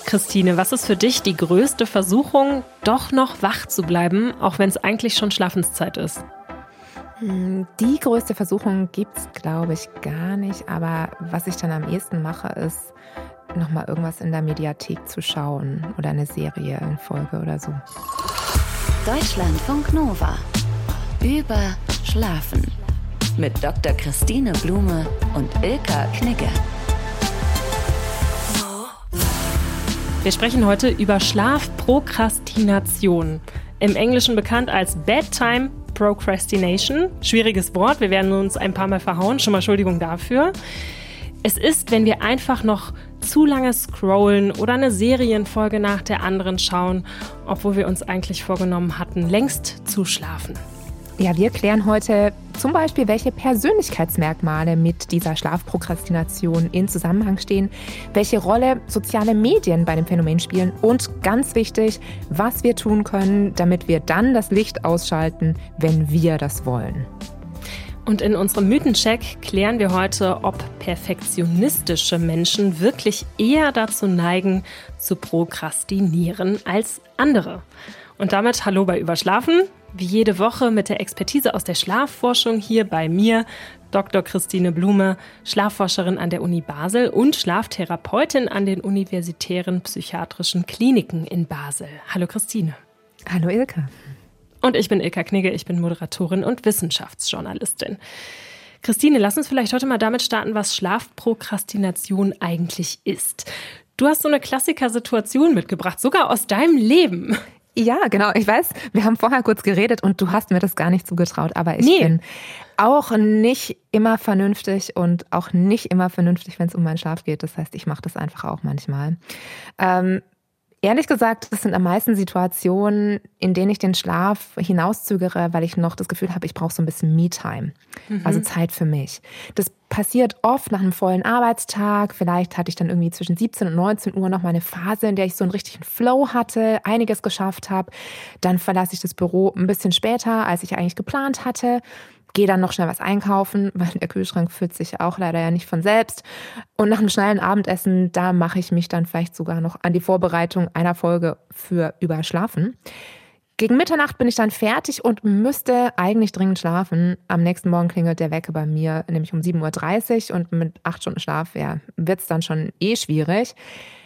Christine, was ist für dich die größte Versuchung, doch noch wach zu bleiben, auch wenn es eigentlich schon Schlafenszeit ist? Die größte Versuchung gibt es, glaube ich, gar nicht. Aber was ich dann am ehesten mache, ist, nochmal irgendwas in der Mediathek zu schauen oder eine Serie in Folge oder so. Deutschlandfunk Nova. Über Schlafen. Mit Dr. Christine Blume und Ilka Knigge. Wir sprechen heute über Schlafprokrastination. Im Englischen bekannt als Bedtime Procrastination. Schwieriges Wort, wir werden uns ein paar Mal verhauen. Schon mal Entschuldigung dafür. Es ist, wenn wir einfach noch zu lange scrollen oder eine Serienfolge nach der anderen schauen, obwohl wir uns eigentlich vorgenommen hatten, längst zu schlafen. Ja, wir klären heute zum Beispiel, welche Persönlichkeitsmerkmale mit dieser Schlafprokrastination in Zusammenhang stehen, welche Rolle soziale Medien bei dem Phänomen spielen und ganz wichtig, was wir tun können, damit wir dann das Licht ausschalten, wenn wir das wollen. Und in unserem Mythencheck klären wir heute, ob perfektionistische Menschen wirklich eher dazu neigen, zu prokrastinieren als andere. Und damit hallo bei Überschlafen. Wie jede Woche mit der Expertise aus der Schlafforschung hier bei mir, Dr. Christine Blume, Schlafforscherin an der Uni Basel und Schlaftherapeutin an den Universitären Psychiatrischen Kliniken in Basel. Hallo Christine. Hallo Ilka. Und ich bin Ilka Knigge, ich bin Moderatorin und Wissenschaftsjournalistin. Christine, lass uns vielleicht heute mal damit starten, was Schlafprokrastination eigentlich ist. Du hast so eine Klassikersituation mitgebracht, sogar aus deinem Leben. Ja, genau. Ich weiß, wir haben vorher kurz geredet und du hast mir das gar nicht zugetraut, aber ich bin auch nicht immer vernünftig und auch nicht immer vernünftig, wenn es um meinen Schlaf geht. Das heißt, ich mache das einfach auch manchmal. Ehrlich gesagt, das sind am meisten Situationen, in denen ich den Schlaf hinauszögere, weil ich noch das Gefühl habe, ich brauche so ein bisschen Me-Time, also Zeit für mich. Das passiert oft nach einem vollen Arbeitstag. Vielleicht hatte ich dann irgendwie zwischen 17 und 19 Uhr noch mal eine Phase, in der ich so einen richtigen Flow hatte, einiges geschafft habe. Dann verlasse ich das Büro ein bisschen später, als ich eigentlich geplant hatte. Gehe dann noch schnell was einkaufen, weil der Kühlschrank füllt sich auch leider ja nicht von selbst. Und nach einem schnellen Abendessen, da mache ich mich dann vielleicht sogar noch an die Vorbereitung einer Folge für Überschlafen. Gegen Mitternacht bin ich dann fertig und müsste eigentlich dringend schlafen. Am nächsten Morgen klingelt der Wecker bei mir, nämlich um 7.30 Uhr und mit 8 Stunden Schlaf wird es dann schon schwierig.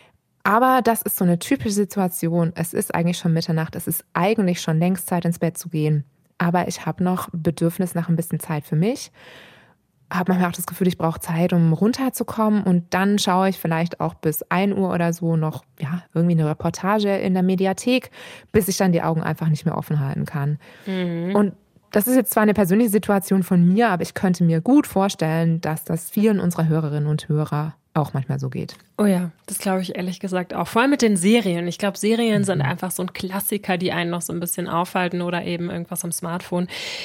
Aber das ist so eine typische Situation. Es ist eigentlich schon Mitternacht, es ist eigentlich schon längst Zeit, ins Bett zu gehen. Aber ich habe noch Bedürfnis nach ein bisschen Zeit für mich. Habe manchmal auch das Gefühl, ich brauche Zeit, um runterzukommen. Und dann schaue ich vielleicht auch bis 1 Uhr oder so noch irgendwie eine Reportage in der Mediathek, bis ich dann die Augen einfach nicht mehr offen halten kann. Und das ist jetzt zwar eine persönliche Situation von mir, aber ich könnte mir gut vorstellen, dass das vielen unserer Hörerinnen und Hörer auch manchmal so geht. Oh ja, das glaube ich ehrlich gesagt auch. Vor allem mit den Serien. Ich glaube, Serien sind einfach so ein Klassiker, die einen noch so ein bisschen aufhalten oder eben irgendwas am Smartphone.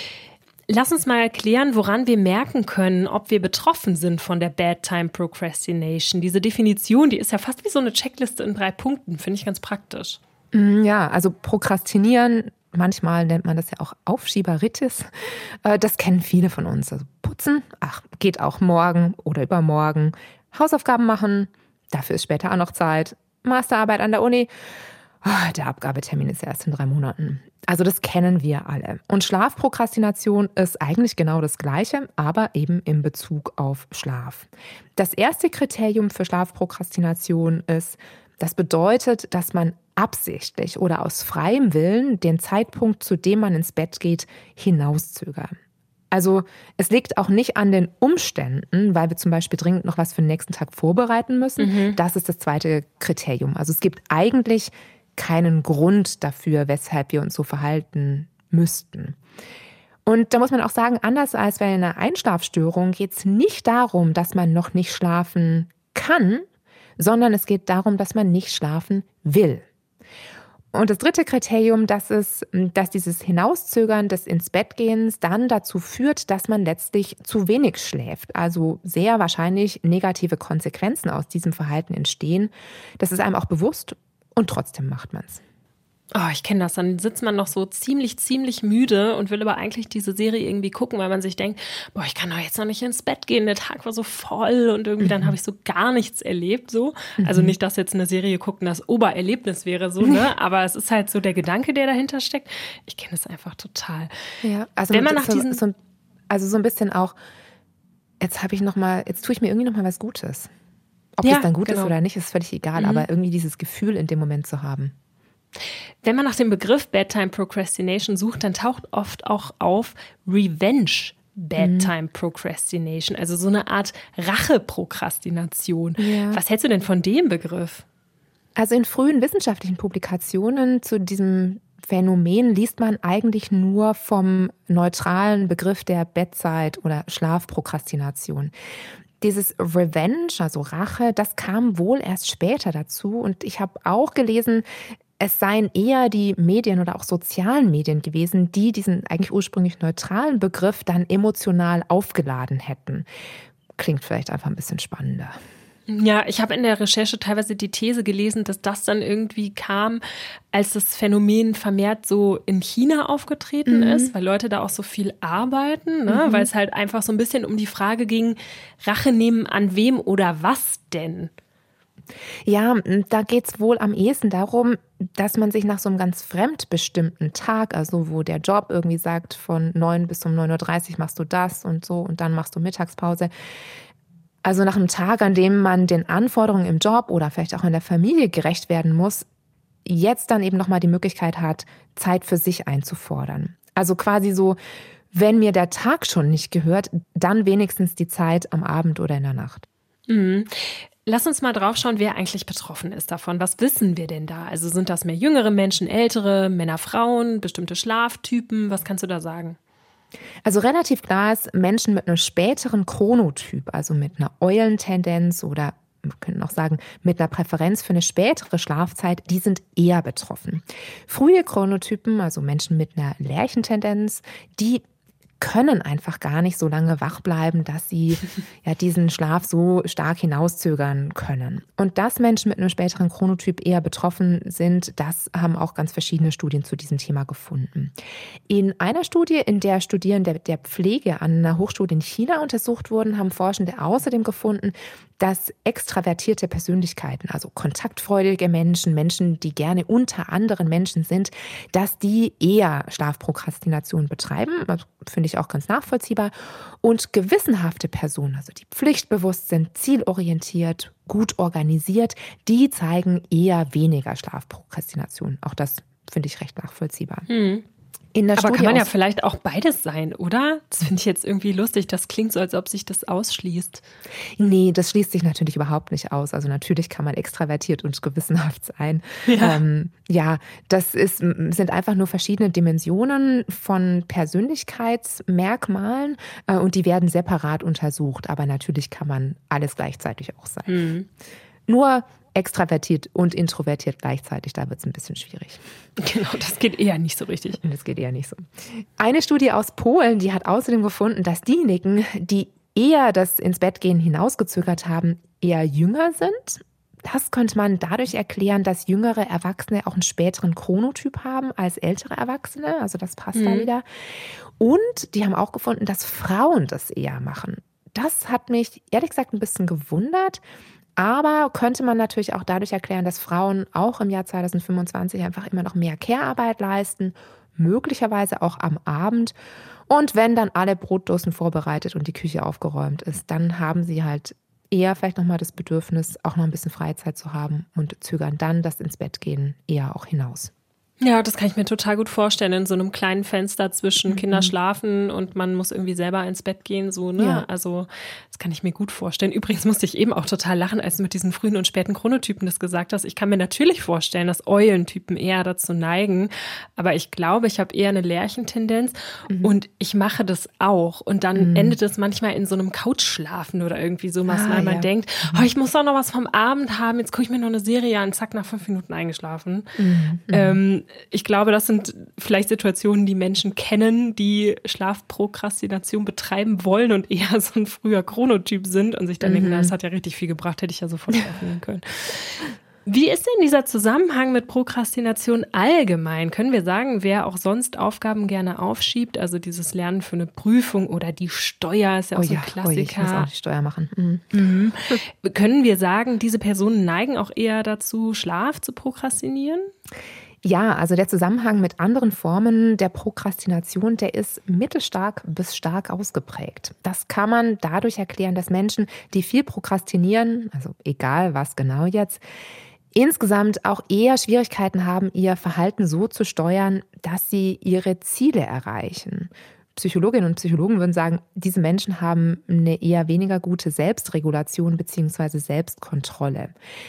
Lass uns mal erklären, woran wir merken können, ob wir betroffen sind von der Bedtime Procrastination. Diese Definition, die ist ja fast wie so eine Checkliste in 3 Punkten. Finde ich ganz praktisch. Ja, also Prokrastinieren, manchmal nennt man das ja auch Aufschieberitis. Das kennen viele von uns. Also putzen, geht auch morgen oder übermorgen. Hausaufgaben machen, dafür ist später auch noch Zeit. Masterarbeit an der Uni, der Abgabetermin ist ja erst in 3 Monaten. Also das kennen wir alle. Und Schlafprokrastination ist eigentlich genau das Gleiche, aber eben in Bezug auf Schlaf. Das erste Kriterium für Schlafprokrastination ist, das bedeutet, dass man absichtlich oder aus freiem Willen den Zeitpunkt, zu dem man ins Bett geht, hinauszögert. Also es liegt auch nicht an den Umständen, weil wir zum Beispiel dringend noch was für den nächsten Tag vorbereiten müssen. Das ist das zweite Kriterium. Also es gibt eigentlich keinen Grund dafür, weshalb wir uns so verhalten müssten. Und da muss man auch sagen, anders als bei einer Einschlafstörung geht es nicht darum, dass man noch nicht schlafen kann, sondern es geht darum, dass man nicht schlafen will. Und das dritte Kriterium, das ist, dass dieses Hinauszögern des Ins-Bett-Gehens dann dazu führt, dass man letztlich zu wenig schläft. Also sehr wahrscheinlich negative Konsequenzen aus diesem Verhalten entstehen. Das ist einem auch bewusst und trotzdem macht man es. Oh, ich kenne das. Dann sitzt man noch so ziemlich müde und will aber eigentlich diese Serie irgendwie gucken, weil man sich denkt, boah, ich kann doch jetzt noch nicht ins Bett gehen, der Tag war so voll und irgendwie dann habe ich so gar nichts erlebt, so. Also nicht, dass jetzt eine Serie gucken das Obererlebnis wäre, so, ne? Aber es ist halt so der Gedanke, der dahinter steckt. Ich kenne es einfach total. Ja, also wenn man nach diesen... so ein bisschen auch, jetzt tue ich mir irgendwie noch mal was Gutes. Ob das dann gut ist oder nicht, ist völlig egal, aber irgendwie dieses Gefühl in dem Moment zu haben. Wenn man nach dem Begriff Bedtime Procrastination sucht, dann taucht oft auch auf Revenge Bedtime Procrastination, also so eine Art Rache-Prokrastination. Ja. Was hältst du denn von dem Begriff? Also in frühen wissenschaftlichen Publikationen zu diesem Phänomen liest man eigentlich nur vom neutralen Begriff der Bedside- oder Schlafprokrastination. Dieses Revenge, also Rache, das kam wohl erst später dazu. Und ich habe auch gelesen, es seien eher die Medien oder auch sozialen Medien gewesen, die diesen eigentlich ursprünglich neutralen Begriff dann emotional aufgeladen hätten. Klingt vielleicht einfach ein bisschen spannender. Ja, ich habe in der Recherche teilweise die These gelesen, dass das dann irgendwie kam, als das Phänomen vermehrt so in China aufgetreten ist, weil Leute da auch so viel arbeiten, ne? Weil es halt einfach so ein bisschen um die Frage ging, Rache nehmen an wem oder was denn? Ja, da geht es wohl am ehesten darum, dass man sich nach so einem ganz fremdbestimmten Tag, also wo der Job irgendwie sagt, von 9 bis um 9:30 Uhr machst du das und so und dann machst du Mittagspause. Also nach einem Tag, an dem man den Anforderungen im Job oder vielleicht auch in der Familie gerecht werden muss, jetzt dann eben nochmal die Möglichkeit hat, Zeit für sich einzufordern. Also quasi so, wenn mir der Tag schon nicht gehört, dann wenigstens die Zeit am Abend oder in der Nacht. Lass uns mal drauf schauen, wer eigentlich betroffen ist davon. Was wissen wir denn da? Also sind das mehr jüngere Menschen, ältere, Männer, Frauen, bestimmte Schlaftypen? Was kannst du da sagen? Also relativ klar ist, Menschen mit einem späteren Chronotyp, also mit einer Eulentendenz oder wir können auch sagen, mit einer Präferenz für eine spätere Schlafzeit, die sind eher betroffen. Frühe Chronotypen, also Menschen mit einer Lerchentendenz, die können einfach gar nicht so lange wach bleiben, dass sie ja diesen Schlaf so stark hinauszögern können. Und dass Menschen mit einem späteren Chronotyp eher betroffen sind, das haben auch ganz verschiedene Studien zu diesem Thema gefunden. In einer Studie, in der Studierende der Pflege an einer Hochschule in China untersucht wurden, haben Forschende außerdem gefunden, dass extravertierte Persönlichkeiten, also kontaktfreudige Menschen, Menschen, die gerne unter anderen Menschen sind, dass die eher Schlafprokrastination betreiben. Das finde ich auch ganz nachvollziehbar. Und gewissenhafte Personen, also die pflichtbewusst sind, zielorientiert, gut organisiert, die zeigen eher weniger Schlafprokrastination. Auch das finde ich recht nachvollziehbar. Aber kann man ja vielleicht auch beides sein, oder? Das finde ich jetzt irgendwie lustig. Das klingt so, als ob sich das ausschließt. Nee, das schließt sich natürlich überhaupt nicht aus. Also natürlich kann man extravertiert und gewissenhaft sein. Ja, Sind einfach nur verschiedene Dimensionen von Persönlichkeitsmerkmalen und die werden separat untersucht. Aber natürlich kann man alles gleichzeitig auch sein. Nur extravertiert und introvertiert gleichzeitig, da wird es ein bisschen schwierig. Genau, das geht eher nicht so richtig. Das geht eher nicht so. Eine Studie aus Polen, die hat außerdem gefunden, dass diejenigen, die eher das ins Bett gehen hinausgezögert haben, eher jünger sind. Das könnte man dadurch erklären, dass jüngere Erwachsene auch einen späteren Chronotyp haben als ältere Erwachsene. Also das passt da wieder. Und die haben auch gefunden, dass Frauen das eher machen. Das hat mich ehrlich gesagt ein bisschen gewundert. Aber könnte man natürlich auch dadurch erklären, dass Frauen auch im Jahr 2025 einfach immer noch mehr Care-Arbeit leisten, möglicherweise auch am Abend. Und wenn dann alle Brotdosen vorbereitet und die Küche aufgeräumt ist, dann haben sie halt eher vielleicht nochmal das Bedürfnis, auch noch ein bisschen Freizeit zu haben und zögern dann das ins Bett gehen eher auch hinaus. Ja, das kann ich mir total gut vorstellen, in so einem kleinen Fenster zwischen Kinder schlafen und man muss irgendwie selber ins Bett gehen, so, ne? Ja. Also, das kann ich mir gut vorstellen. Übrigens musste ich eben auch total lachen, als du mit diesen frühen und späten Chronotypen das gesagt hast. Ich kann mir natürlich vorstellen, dass Eulentypen eher dazu neigen, aber ich glaube, ich habe eher eine Lerchentendenz und ich mache das auch und dann endet es manchmal in so einem Couchschlafen oder irgendwie sowas, weil man denkt, oh, ich muss doch noch was vom Abend haben, jetzt gucke ich mir noch eine Serie an, zack, nach 5 Minuten eingeschlafen. Ich glaube, das sind vielleicht Situationen, die Menschen kennen, die Schlafprokrastination betreiben wollen und eher so ein früher Chronotyp sind und sich dann denken, na, das hat ja richtig viel gebracht, hätte ich ja sofort aufnehmen können. Wie ist denn dieser Zusammenhang mit Prokrastination allgemein? Können wir sagen, wer auch sonst Aufgaben gerne aufschiebt, also dieses Lernen für eine Prüfung oder die Steuer ist ja auch so ein Klassiker. Ich muss auch die Steuer machen. Können wir sagen, diese Personen neigen auch eher dazu, Schlaf zu prokrastinieren? Ja, also der Zusammenhang mit anderen Formen der Prokrastination, der ist mittelstark bis stark ausgeprägt. Das kann man dadurch erklären, dass Menschen, die viel prokrastinieren, also egal was genau jetzt, insgesamt auch eher Schwierigkeiten haben, ihr Verhalten so zu steuern, dass sie ihre Ziele erreichen. Psychologinnen und Psychologen würden sagen, diese Menschen haben eine eher weniger gute Selbstregulation bzw. Selbstkontrolle.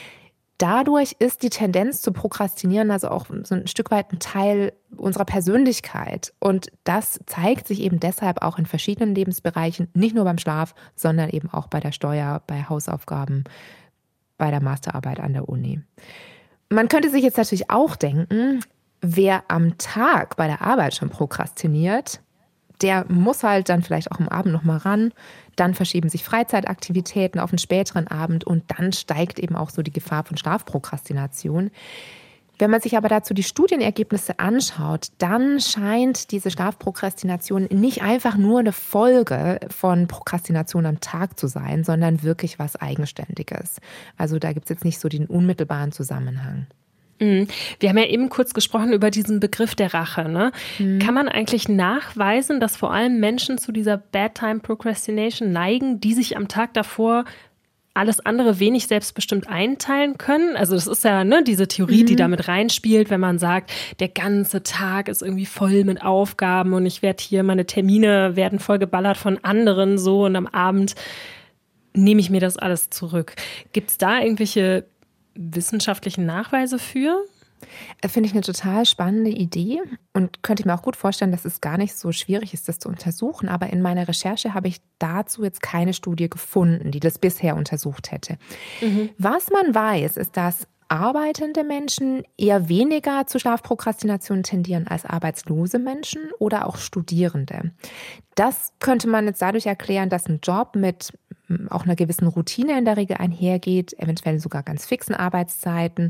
Dadurch ist die Tendenz zu prokrastinieren also auch so ein Stück weit ein Teil unserer Persönlichkeit. Und das zeigt sich eben deshalb auch in verschiedenen Lebensbereichen, nicht nur beim Schlaf, sondern eben auch bei der Steuer, bei Hausaufgaben, bei der Masterarbeit an der Uni. Man könnte sich jetzt natürlich auch denken, wer am Tag bei der Arbeit schon prokrastiniert, der muss halt dann vielleicht auch am Abend noch mal ran. Dann verschieben sich Freizeitaktivitäten auf einen späteren Abend und dann steigt eben auch so die Gefahr von Schlafprokrastination. Wenn man sich aber dazu die Studienergebnisse anschaut, dann scheint diese Schlafprokrastination nicht einfach nur eine Folge von Prokrastination am Tag zu sein, sondern wirklich was Eigenständiges. Also da gibt es jetzt nicht so den unmittelbaren Zusammenhang. Wir haben ja eben kurz gesprochen über diesen Begriff der Rache. Ne? Kann man eigentlich nachweisen, dass vor allem Menschen zu dieser Bedtime Procrastination neigen, die sich am Tag davor alles andere wenig selbstbestimmt einteilen können? Also das ist ja diese Theorie, die damit reinspielt, wenn man sagt, der ganze Tag ist irgendwie voll mit Aufgaben und ich werde hier, meine Termine werden voll geballert von anderen so und am Abend nehme ich mir das alles zurück. Gibt es da irgendwelche wissenschaftlichen Nachweise für? Finde ich eine total spannende Idee und könnte ich mir auch gut vorstellen, dass es gar nicht so schwierig ist, das zu untersuchen. Aber in meiner Recherche habe ich dazu jetzt keine Studie gefunden, die das bisher untersucht hätte. Was man weiß, ist, dass arbeitende Menschen eher weniger zu Schlafprokrastination tendieren als arbeitslose Menschen oder auch Studierende. Das könnte man jetzt dadurch erklären, dass ein Job mit auch einer gewissen Routine in der Regel einhergeht, eventuell sogar ganz fixen Arbeitszeiten.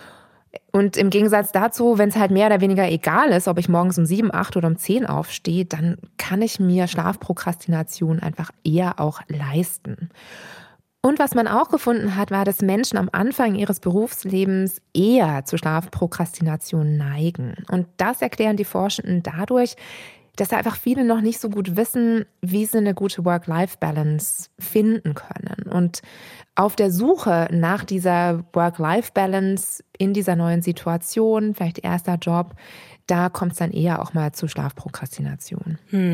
Und im Gegensatz dazu, wenn es halt mehr oder weniger egal ist, ob ich morgens um 7, 8 oder um 10 aufstehe, dann kann ich mir Schlafprokrastination einfach eher auch leisten. Und was man auch gefunden hat, war, dass Menschen am Anfang ihres Berufslebens eher zu Schlafprokrastination neigen. Und das erklären die Forschenden dadurch, dass einfach viele noch nicht so gut wissen, wie sie eine gute Work-Life-Balance finden können. Und auf der Suche nach dieser Work-Life-Balance in dieser neuen Situation, vielleicht erster Job, da kommt es dann eher auch mal zu Schlafprokrastination.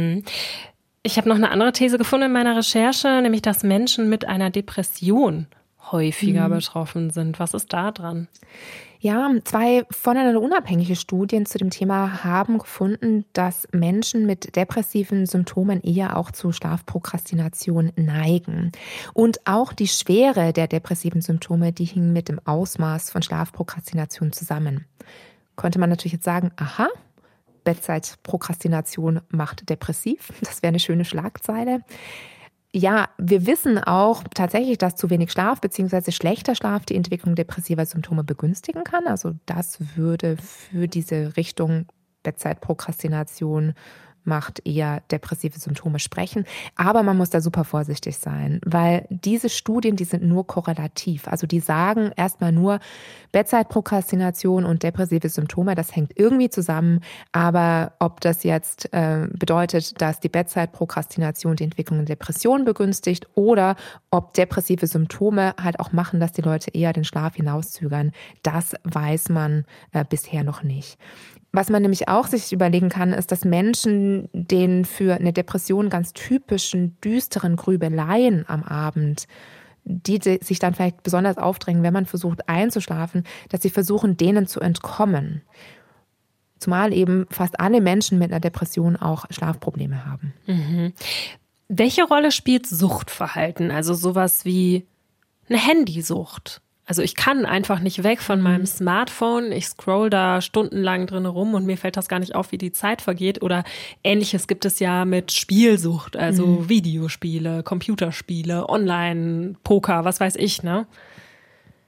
Ich habe noch eine andere These gefunden in meiner Recherche, nämlich dass Menschen mit einer Depression häufiger betroffen sind. Was ist da dran? Ja, 2 voneinander unabhängige Studien zu dem Thema haben gefunden, dass Menschen mit depressiven Symptomen eher auch zu Schlafprokrastination neigen. Und auch die Schwere der depressiven Symptome, die hingen mit dem Ausmaß von Schlafprokrastination zusammen. Könnte man natürlich jetzt sagen, aha, Bettzeitprokrastination macht depressiv. Das wäre eine schöne Schlagzeile. Ja, wir wissen auch tatsächlich, dass zu wenig Schlaf bzw. schlechter Schlaf die Entwicklung depressiver Symptome begünstigen kann. Also das würde für diese Richtung Bettzeitprokrastination macht eher depressive Symptome sprechen. Aber man muss da super vorsichtig sein, weil diese Studien, die sind nur korrelativ. Also die sagen erstmal nur, Bettzeitprokrastination und depressive Symptome, das hängt irgendwie zusammen. Aber ob das jetzt bedeutet, dass die Bettzeitprokrastination die Entwicklung in Depressionen begünstigt oder ob depressive Symptome halt auch machen, dass die Leute eher den Schlaf hinauszögern, das weiß man bisher noch nicht. Was man nämlich auch sich überlegen kann, ist, dass Menschen, denen für eine Depression ganz typischen düsteren Grübeleien am Abend, die sich dann vielleicht besonders aufdrängen, wenn man versucht einzuschlafen, dass sie versuchen, denen zu entkommen. Zumal eben fast alle Menschen mit einer Depression auch Schlafprobleme haben. Welche Rolle spielt Suchtverhalten? Also sowas wie eine Handysucht? Also ich kann einfach nicht weg von meinem Smartphone. Ich scroll da stundenlang drin rum und mir fällt das gar nicht auf, wie die Zeit vergeht. Oder Ähnliches gibt es ja mit Spielsucht, also Videospiele, Computerspiele, Online-Poker, was weiß ich, ne?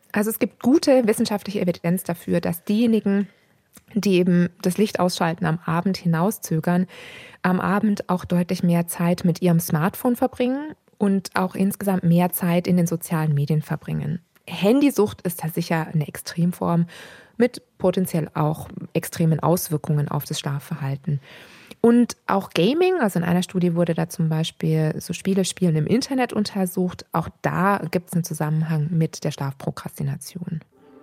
Also es gibt gute wissenschaftliche Evidenz dafür, dass diejenigen, die eben das Licht ausschalten, am Abend hinauszögern, am Abend auch deutlich mehr Zeit mit ihrem Smartphone verbringen und auch insgesamt mehr Zeit in den sozialen Medien verbringen. Handysucht ist da sicher eine Extremform mit potenziell auch extremen Auswirkungen auf das Schlafverhalten. Und auch Gaming, also in einer Studie wurde da zum Beispiel so Spielen im Internet untersucht. Auch da gibt es einen Zusammenhang mit der Schlafprokrastination.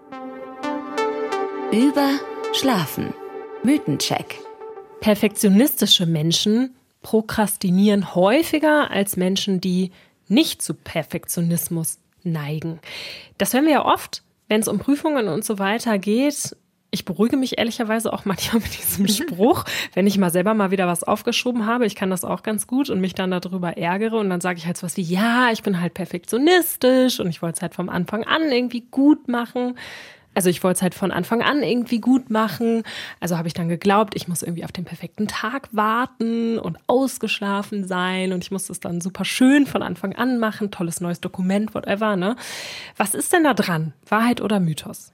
Über Schlafen. Mythencheck. Perfektionistische Menschen prokrastinieren häufiger als Menschen, die nicht zu Perfektionismus neigen. Das hören wir ja oft, wenn es um Prüfungen und so weiter geht. Ich beruhige mich ehrlicherweise auch manchmal mit diesem Spruch, wenn ich mal selber mal wieder was aufgeschoben habe. Ich kann das auch ganz gut und mich dann darüber ärgere. Und dann sage ich halt so was wie, ja, ich bin halt perfektionistisch und ich wollte es halt vom Anfang an irgendwie gut machen. Also ich wollte es halt von Anfang an irgendwie gut machen. Also habe ich dann geglaubt, ich muss irgendwie auf den perfekten Tag warten und ausgeschlafen sein. Und ich muss es dann super schön von Anfang an machen. Tolles neues Dokument, whatever, ne? Was ist denn da dran? Wahrheit oder Mythos?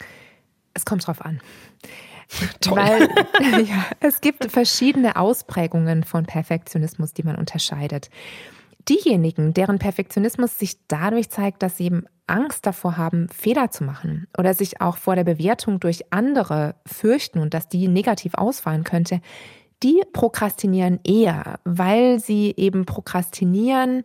Es kommt drauf an. Toll. Weil es gibt verschiedene Ausprägungen von Perfektionismus, die man unterscheidet. Diejenigen, deren Perfektionismus sich dadurch zeigt, dass sie eben Angst davor haben, Fehler zu machen oder sich auch vor der Bewertung durch andere fürchten und dass die negativ ausfallen könnte, die prokrastinieren eher, weil sie eben prokrastinieren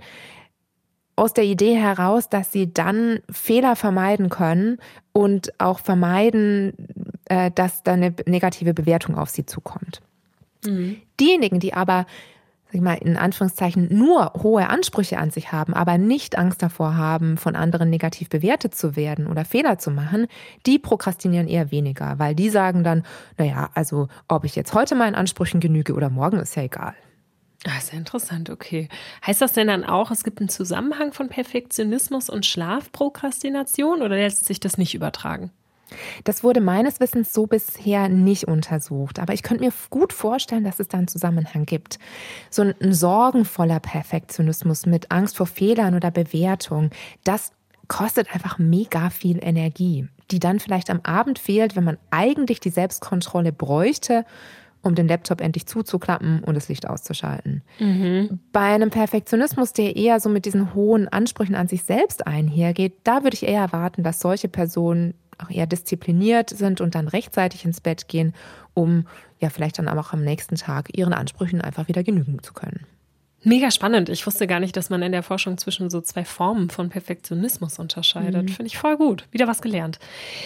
aus der Idee heraus, dass sie dann Fehler vermeiden können und auch vermeiden, dass da eine negative Bewertung auf sie zukommt. Mhm. Diejenigen, die aber, sag ich mal, in Anführungszeichen nur hohe Ansprüche an sich haben, aber nicht Angst davor haben, von anderen negativ bewertet zu werden oder Fehler zu machen, die prokrastinieren eher weniger, weil die sagen dann, naja, also ob ich jetzt heute meinen Ansprüchen genüge oder morgen, ist ja egal. Ah, sehr interessant, okay. Heißt das denn dann auch, es gibt einen Zusammenhang von Perfektionismus und Schlafprokrastination oder lässt sich das nicht übertragen? Das wurde meines Wissens so bisher nicht untersucht. Aber ich könnte mir gut vorstellen, dass es da einen Zusammenhang gibt. So ein sorgenvoller Perfektionismus mit Angst vor Fehlern oder Bewertung, das kostet einfach mega viel Energie, die dann vielleicht am Abend fehlt, wenn man eigentlich die Selbstkontrolle bräuchte, um den Laptop endlich zuzuklappen und das Licht auszuschalten. Mhm. Bei einem Perfektionismus, der eher so mit diesen hohen Ansprüchen an sich selbst einhergeht, da würde ich eher erwarten, dass solche Personen auch eher diszipliniert sind und dann rechtzeitig ins Bett gehen, um ja vielleicht dann auch am nächsten Tag ihren Ansprüchen einfach wieder genügen zu können. Mega spannend. Ich wusste gar nicht, dass man in der Forschung zwischen so zwei Formen von Perfektionismus unterscheidet. Finde ich voll gut. Wieder was gelernt.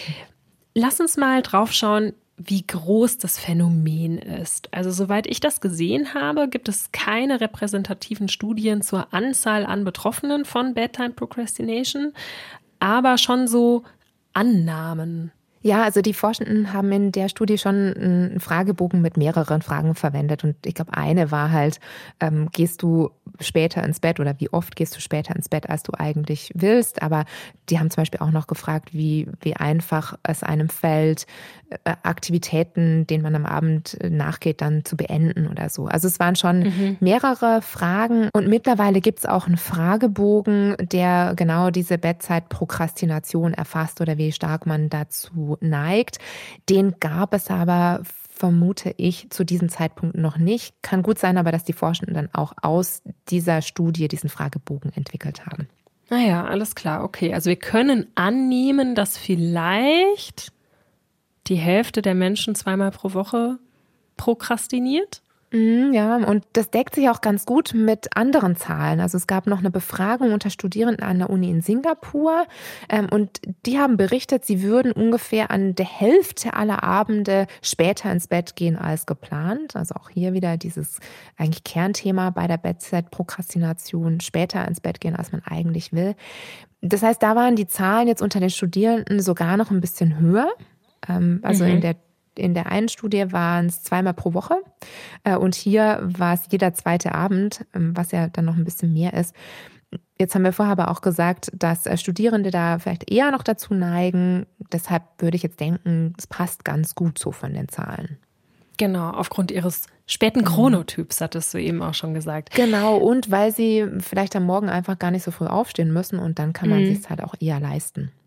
Lass uns mal drauf schauen, wie groß das Phänomen ist. Also soweit ich das gesehen habe, gibt es keine repräsentativen Studien zur Anzahl an Betroffenen von Bedtime Procrastination, aber schon so Annahmen. Ja, also die Forschenden haben in der Studie schon einen Fragebogen mit mehreren Fragen verwendet. Und ich glaube, eine war halt, gehst du später ins Bett oder wie oft gehst du später ins Bett, als du eigentlich willst? Aber die haben zum Beispiel auch noch gefragt, wie einfach es einem fällt, Aktivitäten, denen man am Abend nachgeht, dann zu beenden oder so. Also es waren schon mehrere Fragen. Und mittlerweile gibt es auch einen Fragebogen, der genau diese Bettzeitprokrastination erfasst oder wie stark man dazu neigt. Den gab es aber, vermute ich, zu diesem Zeitpunkt noch nicht. Kann gut sein, aber dass die Forschenden dann auch aus dieser Studie diesen Fragebogen entwickelt haben. Naja, alles klar, okay. Also wir können annehmen, dass vielleicht die Hälfte der Menschen 2-mal pro Woche prokrastiniert. Ja, und das deckt sich auch ganz gut mit anderen Zahlen. Also es gab noch eine Befragung unter Studierenden an der Uni in Singapur und die haben berichtet, sie würden ungefähr an der Hälfte aller Abende später ins Bett gehen als geplant. Also auch hier wieder dieses eigentlich Kernthema bei der Bettzeitprokrastination, später ins Bett gehen, als man eigentlich will. Das heißt, da waren die Zahlen jetzt unter den Studierenden sogar noch ein bisschen höher. Also in der einen Studie waren es 2-mal pro Woche und hier war es jeder zweite Abend, was ja dann noch ein bisschen mehr ist. Jetzt haben wir vorher aber auch gesagt, dass Studierende da vielleicht eher noch dazu neigen. Deshalb würde ich jetzt denken, es passt ganz gut so von den Zahlen. Genau, aufgrund ihres späten Chronotyps, hattest du eben auch schon gesagt. Genau, und weil sie vielleicht am Morgen einfach gar nicht so früh aufstehen müssen und dann kann man sich es halt auch eher leisten.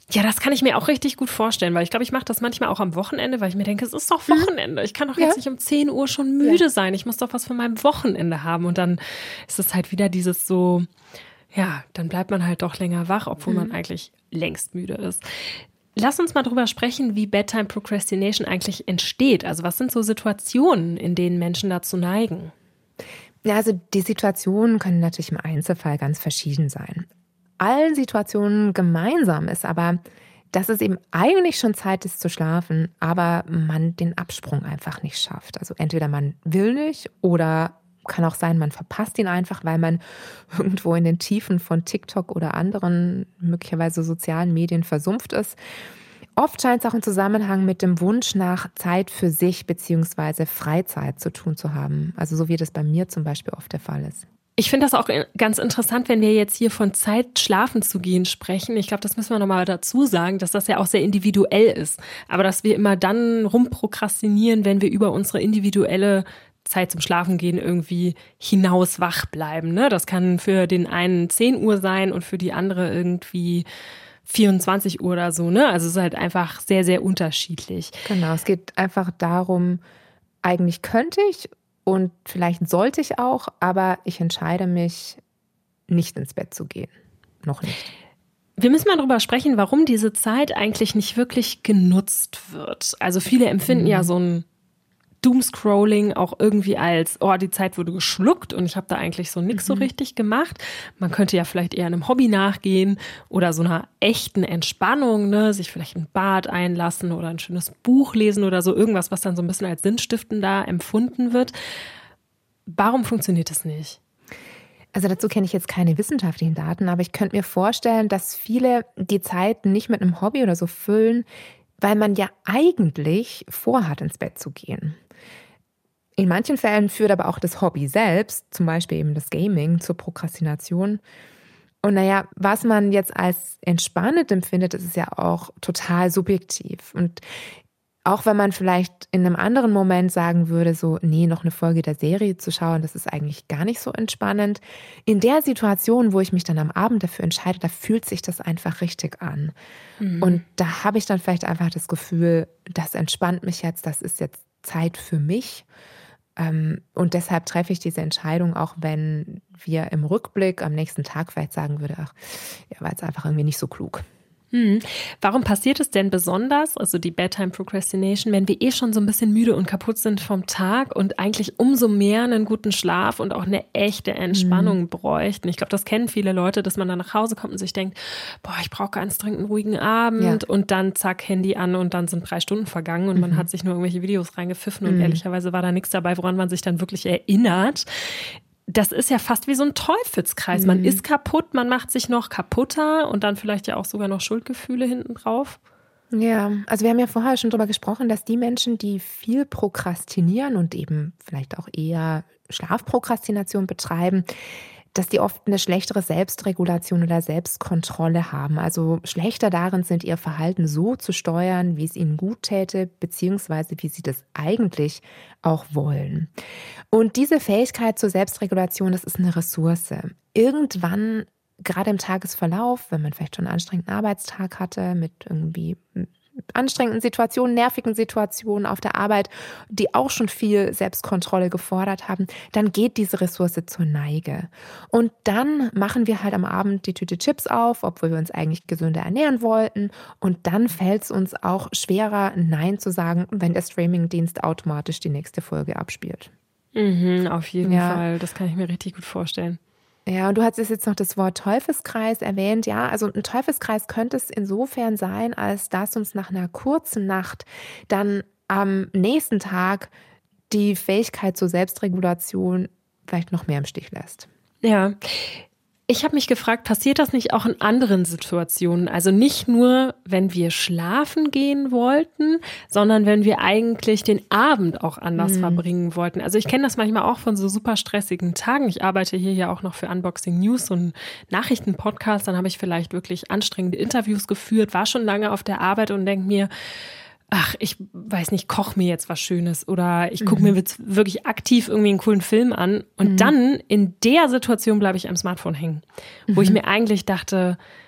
Ja, das kann ich mir auch richtig gut vorstellen, weil ich glaube, ich mache das manchmal auch am Wochenende, weil ich mir denke, es ist doch Wochenende. Ich kann doch jetzt nicht um 10 Uhr schon müde sein. Ich muss doch was von meinem Wochenende haben. Und dann ist es halt wieder dieses so, ja, dann bleibt man halt doch länger wach, obwohl man eigentlich längst müde ist. Lass uns mal drüber sprechen, wie Bedtime Procrastination eigentlich entsteht. Also was sind so Situationen, in denen Menschen dazu neigen? Ja, also die Situationen können natürlich im Einzelfall ganz verschieden sein. Allen Situationen gemeinsam ist aber, dass es eben eigentlich schon Zeit ist zu schlafen, aber man den Absprung einfach nicht schafft. Also entweder man will nicht oder kann auch sein, man verpasst ihn einfach, weil man irgendwo in den Tiefen von TikTok oder anderen möglicherweise sozialen Medien versumpft ist. Oft scheint es auch einen Zusammenhang mit dem Wunsch nach Zeit für sich bzw. Freizeit zu tun zu haben. Also so wie das bei mir zum Beispiel oft der Fall ist. Ich finde das auch ganz interessant, wenn wir jetzt hier von Zeit schlafen zu gehen sprechen. Ich glaube, das müssen wir nochmal dazu sagen, dass das ja auch sehr individuell ist. Aber dass wir immer dann rumprokrastinieren, wenn wir über unsere individuelle Zeit zum Schlafen gehen irgendwie hinaus wach bleiben. Ne? Das kann für den einen 10 Uhr sein und für die andere irgendwie 24 Uhr oder so. Ne? Also es ist halt einfach sehr, sehr unterschiedlich. Genau, es geht einfach darum, eigentlich könnte ich und vielleicht sollte ich auch, aber ich entscheide mich, nicht ins Bett zu gehen. Noch nicht. Wir müssen mal drüber sprechen, warum diese Zeit eigentlich nicht wirklich genutzt wird. Also viele empfinden ja so ein Doomscrolling auch irgendwie als, oh, die Zeit wurde geschluckt und ich habe da eigentlich so nichts so richtig gemacht. Man könnte ja vielleicht eher einem Hobby nachgehen oder so einer echten Entspannung, ne, sich vielleicht ein Bad einlassen oder ein schönes Buch lesen oder so irgendwas, was dann so ein bisschen als sinnstiftender empfunden wird. Warum funktioniert das nicht? Also dazu kenne ich jetzt keine wissenschaftlichen Daten, aber ich könnte mir vorstellen, dass viele die Zeit nicht mit einem Hobby oder so füllen, weil man ja eigentlich vorhat, ins Bett zu gehen. In manchen Fällen führt aber auch das Hobby selbst, zum Beispiel eben das Gaming, zur Prokrastination. Und naja, was man jetzt als entspannend empfindet, das ist ja auch total subjektiv. Und auch wenn man vielleicht in einem anderen Moment sagen würde, so, nee, noch eine Folge der Serie zu schauen, das ist eigentlich gar nicht so entspannend. In der Situation, wo ich mich dann am Abend dafür entscheide, da fühlt sich das einfach richtig an. Und da habe ich dann vielleicht einfach das Gefühl, das entspannt mich jetzt, das ist jetzt Zeit für mich. Und deshalb treffe ich diese Entscheidung, auch wenn wir im Rückblick am nächsten Tag vielleicht sagen würde, ach, ja, war jetzt einfach irgendwie nicht so klug. Warum passiert es denn besonders, also die Bedtime Procrastination, wenn wir schon so ein bisschen müde und kaputt sind vom Tag und eigentlich umso mehr einen guten Schlaf und auch eine echte Entspannung bräuchten? Ich glaube, das kennen viele Leute, dass man dann nach Hause kommt und sich denkt, boah, ich brauche ganz dringend einen ruhigen Abend und dann zack, Handy an und dann sind 3 Stunden vergangen und man hat sich nur irgendwelche Videos reingepfiffen und ehrlicherweise war da nichts dabei, woran man sich dann wirklich erinnert. Das ist ja fast wie so ein Teufelskreis. Man ist kaputt, man macht sich noch kaputter und dann vielleicht ja auch sogar noch Schuldgefühle hinten drauf. Ja, also wir haben ja vorher schon drüber gesprochen, dass die Menschen, die viel prokrastinieren und eben vielleicht auch eher Schlafprokrastination betreiben, dass die oft eine schlechtere Selbstregulation oder Selbstkontrolle haben. Also schlechter darin sind, ihr Verhalten so zu steuern, wie es ihnen gut täte, beziehungsweise wie sie das eigentlich auch wollen. Und diese Fähigkeit zur Selbstregulation, das ist eine Ressource. Irgendwann, gerade im Tagesverlauf, wenn man vielleicht schon einen anstrengenden Arbeitstag hatte, mit irgendwie anstrengenden Situationen, nervigen Situationen auf der Arbeit, die auch schon viel Selbstkontrolle gefordert haben, dann geht diese Ressource zur Neige. Und dann machen wir halt am Abend die Tüte Chips auf, obwohl wir uns eigentlich gesünder ernähren wollten. Und dann fällt es uns auch schwerer, Nein zu sagen, wenn der Streamingdienst automatisch die nächste Folge abspielt. Auf jeden Fall, das kann ich mir richtig gut vorstellen. Ja, und du hattest jetzt noch das Wort Teufelskreis erwähnt. Ja, also ein Teufelskreis könnte es insofern sein, als dass uns nach einer kurzen Nacht dann am nächsten Tag die Fähigkeit zur Selbstregulation vielleicht noch mehr im Stich lässt. Ja, ich habe mich gefragt, passiert das nicht auch in anderen Situationen? Also nicht nur, wenn wir schlafen gehen wollten, sondern wenn wir eigentlich den Abend auch anders verbringen wollten. Also ich kenne das manchmal auch von so super stressigen Tagen. Ich arbeite hier ja auch noch für Unboxing News, so einen Nachrichtenpodcast. Dann habe ich vielleicht wirklich anstrengende Interviews geführt, war schon lange auf der Arbeit und denke mir, ach, ich weiß nicht, koch mir jetzt was Schönes oder ich gucke mir jetzt wirklich aktiv irgendwie einen coolen Film an und dann in der Situation bleibe ich am Smartphone hängen, wo ich mir eigentlich dachte,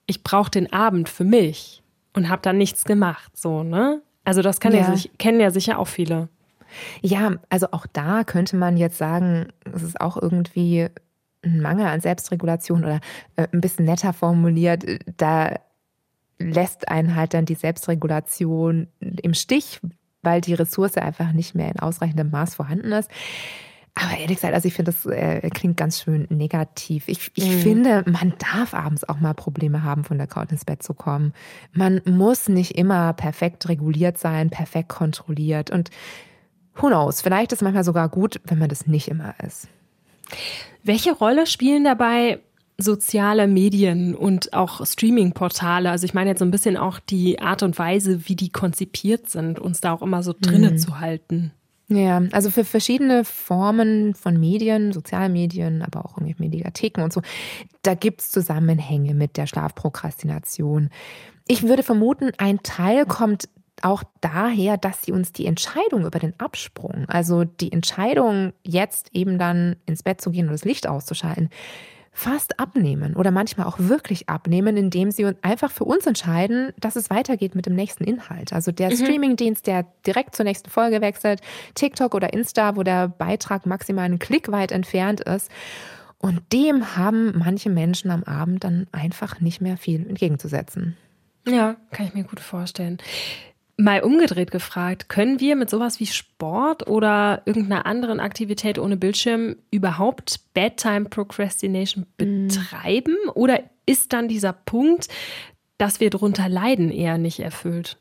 ich brauche den Abend für mich und habe dann nichts gemacht, so, ne? Also das kennen ja sicher auch viele. Ja, also auch da könnte man jetzt sagen, es ist auch irgendwie ein Mangel an Selbstregulation oder ein bisschen netter formuliert, da lässt einen halt dann die Selbstregulation im Stich, weil die Ressource einfach nicht mehr in ausreichendem Maß vorhanden ist. Aber ehrlich gesagt, also ich finde, das klingt ganz schön negativ. Ich finde, man darf abends auch mal Probleme haben, von der Couch ins Bett zu kommen. Man muss nicht immer perfekt reguliert sein, perfekt kontrolliert. Und who knows, vielleicht ist es manchmal sogar gut, wenn man das nicht immer ist. Welche Rolle spielen dabei soziale Medien und auch Streaming-Portale? Also ich meine jetzt so ein bisschen auch die Art und Weise, wie die konzipiert sind, uns da auch immer so drinne zu halten. Ja, also für verschiedene Formen von Medien, Sozialmedien, aber auch irgendwie Mediatheken und so, da gibt es Zusammenhänge mit der Schlafprokrastination. Ich würde vermuten, ein Teil kommt auch daher, dass sie uns die Entscheidung über den Absprung, also die Entscheidung, jetzt eben dann ins Bett zu gehen und das Licht auszuschalten, fast abnehmen oder manchmal auch wirklich abnehmen, indem sie einfach für uns entscheiden, dass es weitergeht mit dem nächsten Inhalt. Also der Streamingdienst, der direkt zur nächsten Folge wechselt, TikTok oder Insta, wo der Beitrag maximal einen Klick weit entfernt ist. Und dem haben manche Menschen am Abend dann einfach nicht mehr viel entgegenzusetzen. Ja, kann ich mir gut vorstellen. Mal umgedreht gefragt, können wir mit sowas wie Sport oder irgendeiner anderen Aktivität ohne Bildschirm überhaupt Bedtime Procrastination betreiben? Oder ist dann dieser Punkt, dass wir drunter leiden, eher nicht erfüllt?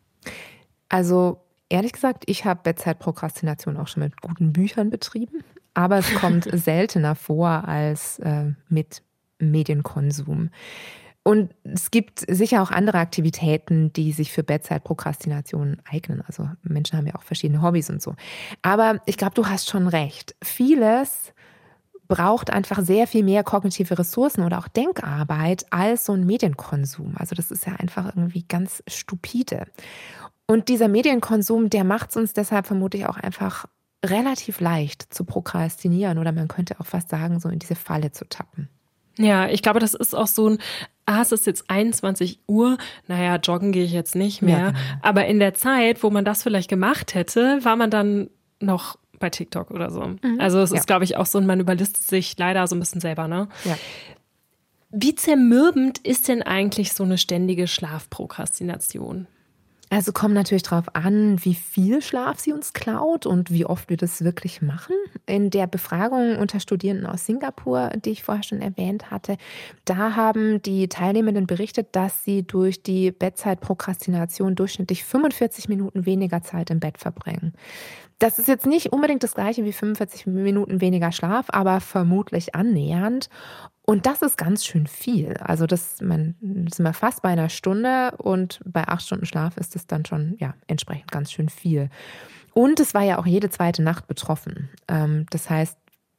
Also ehrlich gesagt, ich habe Bedside-Prokrastination auch schon mit guten Büchern betrieben, aber es kommt seltener vor als mit Medienkonsum. Und es gibt sicher auch andere Aktivitäten, die sich für Bedside-Prokrastination eignen. Also Menschen haben ja auch verschiedene Hobbys und so. Aber ich glaube, du hast schon recht. Vieles braucht einfach sehr viel mehr kognitive Ressourcen oder auch Denkarbeit als so ein Medienkonsum. Also das ist ja einfach irgendwie ganz stupide. Und dieser Medienkonsum, der macht es uns deshalb vermutlich auch einfach relativ leicht zu prokrastinieren oder man könnte auch fast sagen, so in diese Falle zu tappen. Ja, ich glaube, das ist auch so ein, es ist jetzt 21 Uhr, naja, joggen gehe ich jetzt nicht mehr. Ja, genau. Aber in der Zeit, wo man das vielleicht gemacht hätte, war man dann noch bei TikTok oder so. Also es ist, glaube ich, auch so, man überlistet sich leider so ein bisschen selber, ne? Ja. Wie zermürbend ist denn eigentlich so eine ständige Schlafprokrastination? Also kommt natürlich darauf an, wie viel Schlaf sie uns klaut und wie oft wir das wirklich machen. In der Befragung unter Studierenden aus Singapur, die ich vorher schon erwähnt hatte, da haben die Teilnehmenden berichtet, dass sie durch die Bedside-Prokrastination durchschnittlich 45 Minuten weniger Zeit im Bett verbringen. Das ist jetzt nicht unbedingt das Gleiche wie 45 Minuten weniger Schlaf, aber vermutlich annähernd. Und das ist ganz schön viel. Also das sind wir fast bei einer Stunde und bei 8 Stunden Schlaf ist es dann schon entsprechend ganz schön viel. Und es war ja auch jede zweite Nacht betroffen. Das heißt,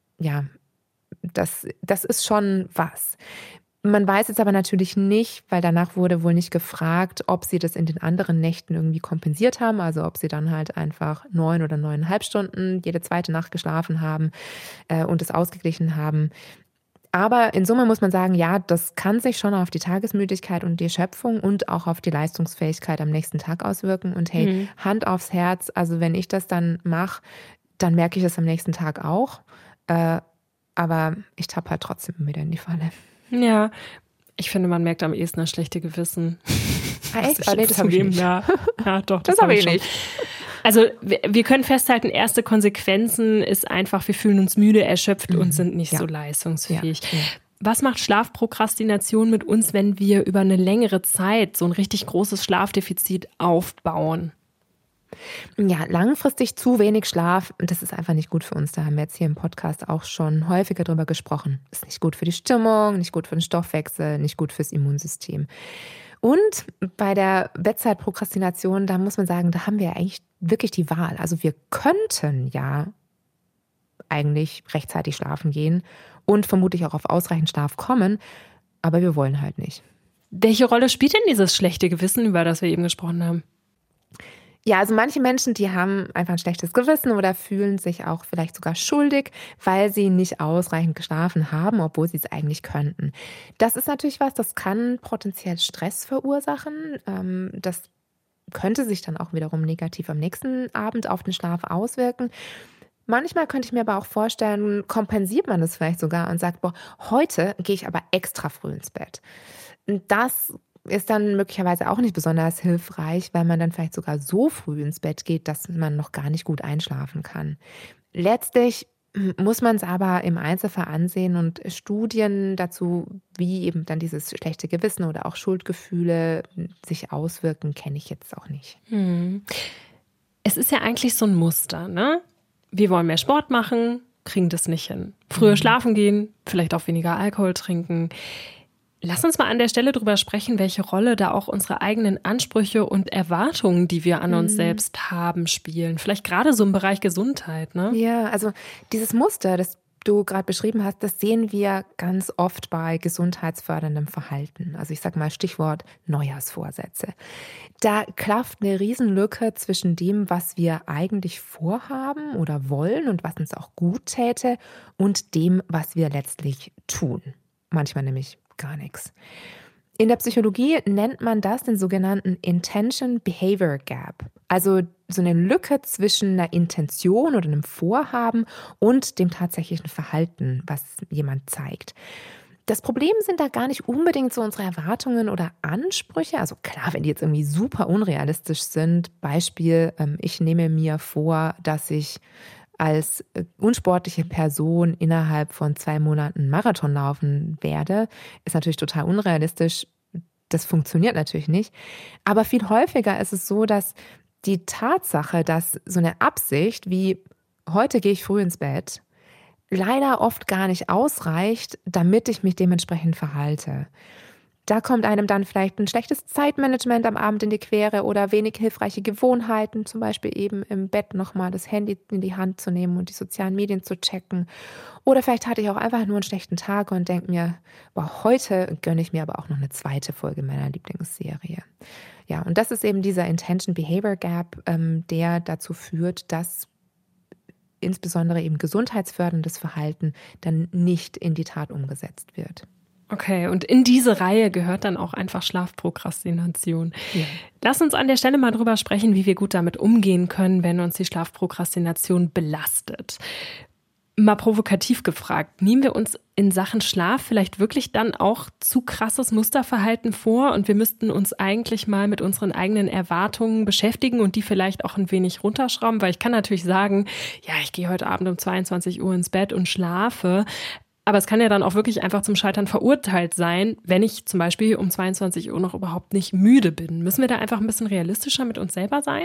das ist schon was. Man weiß jetzt aber natürlich nicht, weil danach wurde wohl nicht gefragt, ob sie das in den anderen Nächten irgendwie kompensiert haben, also ob sie dann halt einfach 9 oder 9,5 Stunden jede zweite Nacht geschlafen haben und es ausgeglichen haben. Aber in Summe muss man sagen, ja, das kann sich schon auf die Tagesmüdigkeit und die Erschöpfung und auch auf die Leistungsfähigkeit am nächsten Tag auswirken. Und hey, Hand aufs Herz, also wenn ich das dann mache, dann merke ich das am nächsten Tag auch. Aber ich tappe halt trotzdem wieder in die Falle. Ja, ich finde, man merkt am ehesten das schlechte Gewissen. Echt? Das habe ich nicht. Ja, doch, das habe ich nicht. Also wir können festhalten, erste Konsequenzen ist einfach, wir fühlen uns müde, erschöpft und sind nicht so leistungsfähig. Ja. Was macht Schlafprokrastination mit uns, wenn wir über eine längere Zeit so ein richtig großes Schlafdefizit aufbauen? Ja, langfristig zu wenig Schlaf, das ist einfach nicht gut für uns. Da haben wir jetzt hier im Podcast auch schon häufiger drüber gesprochen. Ist nicht gut für die Stimmung, nicht gut für den Stoffwechsel, nicht gut fürs Immunsystem. Und bei der Bedside-Prokrastination, da muss man sagen, da haben wir eigentlich wirklich die Wahl. Also wir könnten ja eigentlich rechtzeitig schlafen gehen und vermutlich auch auf ausreichend Schlaf kommen, aber wir wollen halt nicht. Welche Rolle spielt denn dieses schlechte Gewissen, über das wir eben gesprochen haben? Ja, also manche Menschen, die haben einfach ein schlechtes Gewissen oder fühlen sich auch vielleicht sogar schuldig, weil sie nicht ausreichend geschlafen haben, obwohl sie es eigentlich könnten. Das ist natürlich was, das kann potenziell Stress verursachen. Das könnte sich dann auch wiederum negativ am nächsten Abend auf den Schlaf auswirken. Manchmal könnte ich mir aber auch vorstellen, kompensiert man das vielleicht sogar und sagt, boah, heute gehe ich aber extra früh ins Bett. Das ist dann möglicherweise auch nicht besonders hilfreich, weil man dann vielleicht sogar so früh ins Bett geht, dass man noch gar nicht gut einschlafen kann. Letztlich muss man es aber im Einzelfall ansehen und Studien dazu, wie eben dann dieses schlechte Gewissen oder auch Schuldgefühle sich auswirken, kenne ich jetzt auch nicht. Es ist ja eigentlich so ein Muster, ne? Wir wollen mehr Sport machen, kriegen das nicht hin. Früher schlafen gehen, vielleicht auch weniger Alkohol trinken. Lass uns mal an der Stelle drüber sprechen, welche Rolle da auch unsere eigenen Ansprüche und Erwartungen, die wir an uns selbst haben, spielen. Vielleicht gerade so im Bereich Gesundheit, ne? Ja, also dieses Muster, das du gerade beschrieben hast, das sehen wir ganz oft bei gesundheitsförderndem Verhalten. Also ich sage mal Stichwort Neujahrsvorsätze. Da klafft eine Riesenlücke zwischen dem, was wir eigentlich vorhaben oder wollen und was uns auch gut täte und dem, was wir letztlich tun. Manchmal nämlich gar nichts. In der Psychologie nennt man das den sogenannten Intention-Behavior Gap. Also so eine Lücke zwischen einer Intention oder einem Vorhaben und dem tatsächlichen Verhalten, was jemand zeigt. Das Problem sind da gar nicht unbedingt so unsere Erwartungen oder Ansprüche. Also klar, wenn die jetzt irgendwie super unrealistisch sind. Beispiel, ich nehme mir vor, dass ich als unsportliche Person innerhalb von 2 Monaten Marathon laufen werde, ist natürlich total unrealistisch. Das funktioniert natürlich nicht. Aber viel häufiger ist es so, dass die Tatsache, dass so eine Absicht wie heute gehe ich früh ins Bett, leider oft gar nicht ausreicht, damit ich mich dementsprechend verhalte. Da kommt einem dann vielleicht ein schlechtes Zeitmanagement am Abend in die Quere oder wenig hilfreiche Gewohnheiten, zum Beispiel eben im Bett nochmal das Handy in die Hand zu nehmen und die sozialen Medien zu checken. Oder vielleicht hatte ich auch einfach nur einen schlechten Tag und denke mir, boah, heute gönne ich mir aber auch noch eine zweite Folge meiner Lieblingsserie. Ja, und das ist eben dieser Intention-Behavior Gap, der dazu führt, dass insbesondere eben gesundheitsförderndes Verhalten dann nicht in die Tat umgesetzt wird. Okay, und in diese Reihe gehört dann auch einfach Schlafprokrastination. Ja. Lass uns an der Stelle mal drüber sprechen, wie wir gut damit umgehen können, wenn uns die Schlafprokrastination belastet. Mal provokativ gefragt, nehmen wir uns in Sachen Schlaf vielleicht wirklich dann auch zu krasses Musterverhalten vor und wir müssten uns eigentlich mal mit unseren eigenen Erwartungen beschäftigen und die vielleicht auch ein wenig runterschrauben, weil ich kann natürlich sagen, ja, ich gehe heute Abend um 22 Uhr ins Bett und schlafe. Aber es kann ja dann auch wirklich einfach zum Scheitern verurteilt sein, wenn ich zum Beispiel um 22 Uhr noch überhaupt nicht müde bin. Müssen wir da einfach ein bisschen realistischer mit uns selber sein?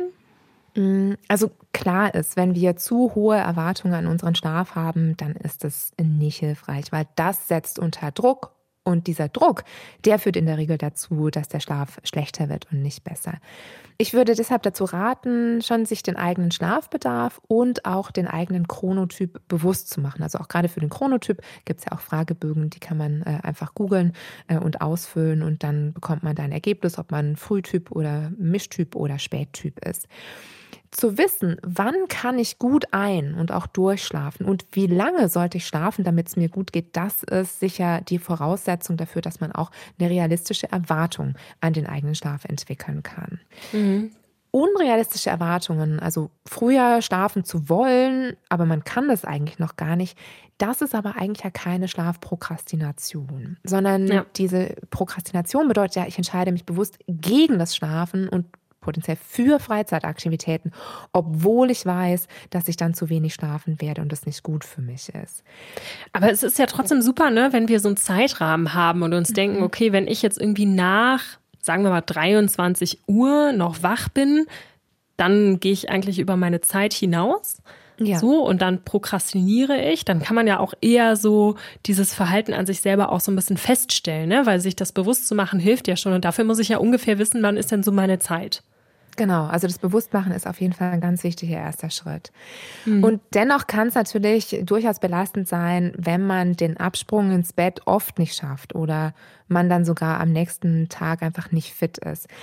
Also klar ist, wenn wir zu hohe Erwartungen an unseren Schlaf haben, dann ist das nicht hilfreich, weil das setzt unter Druck. Und dieser Druck, der führt in der Regel dazu, dass der Schlaf schlechter wird und nicht besser. Ich würde deshalb dazu raten, schon sich den eigenen Schlafbedarf und auch den eigenen Chronotyp bewusst zu machen. Also auch gerade für den Chronotyp gibt es ja auch Fragebögen, die kann man einfach googeln und ausfüllen und dann bekommt man da ein Ergebnis, ob man Frühtyp oder Mischtyp oder Spättyp ist. Zu wissen, wann kann ich gut ein- und auch durchschlafen und wie lange sollte ich schlafen, damit es mir gut geht, das ist sicher die Voraussetzung dafür, dass man auch eine realistische Erwartung an den eigenen Schlaf entwickeln kann. Unrealistische Erwartungen, also früher schlafen zu wollen, aber man kann das eigentlich noch gar nicht, das ist aber eigentlich ja keine Schlafprokrastination, sondern diese Prokrastination bedeutet ja, ich entscheide mich bewusst gegen das Schlafen und potenziell für Freizeitaktivitäten, obwohl ich weiß, dass ich dann zu wenig schlafen werde und das nicht gut für mich ist. Aber es ist ja trotzdem super, ne, wenn wir so einen Zeitrahmen haben und uns denken, okay, wenn ich jetzt irgendwie nach, sagen wir mal 23 Uhr noch wach bin, dann gehe ich eigentlich über meine Zeit hinaus. Ja. So, und dann prokrastiniere ich, dann kann man ja auch eher so dieses Verhalten an sich selber auch so ein bisschen feststellen, ne? Weil sich das bewusst zu machen hilft ja schon und dafür muss ich ja ungefähr wissen, wann ist denn so meine Zeit. Genau, also das Bewusstmachen ist auf jeden Fall ein ganz wichtiger erster Schritt. Und dennoch kann es natürlich durchaus belastend sein, wenn man den Absprung ins Bett oft nicht schafft oder man dann sogar am nächsten Tag einfach nicht fit ist.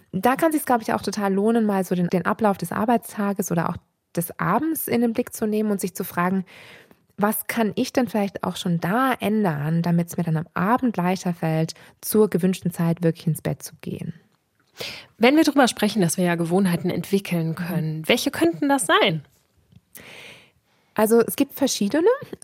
Da kann es sich, glaube ich, auch total lohnen, mal so den Ablauf des Arbeitstages oder auch des Abends in den Blick zu nehmen und sich zu fragen, was kann ich denn vielleicht auch schon da ändern, damit es mir dann am Abend leichter fällt, zur gewünschten Zeit wirklich ins Bett zu gehen. Wenn wir darüber sprechen, dass wir ja Gewohnheiten entwickeln können, welche könnten das sein? Also es gibt verschiedene.